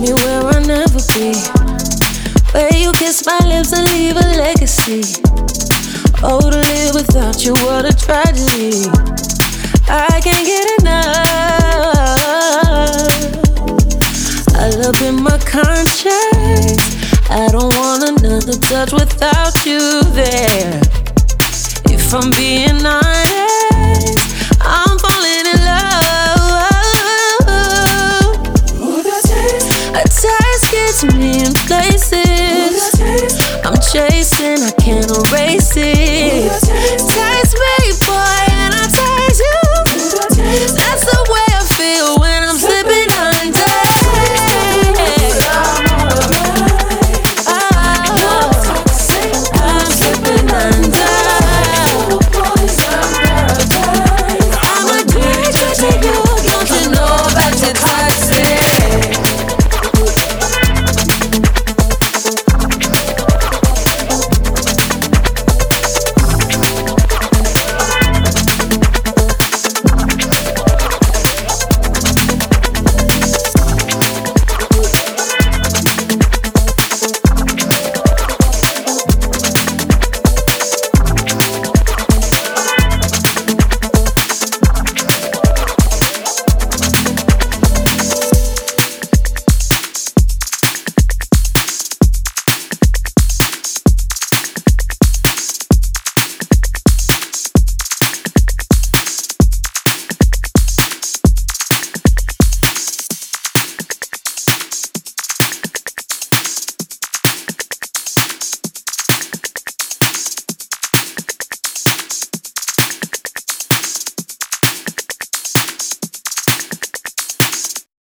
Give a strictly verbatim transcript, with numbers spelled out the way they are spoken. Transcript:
me where I'll never be, where you kiss my lips and leave a legacy. Oh, to live without you, what a tragedy. I can't get enough. I love in my conscience. I don't want another touch without you there. If I'm being honest, I'm falling in love. Ooh, that taste. A taste gets me in places I'm chasing, I can't erase it.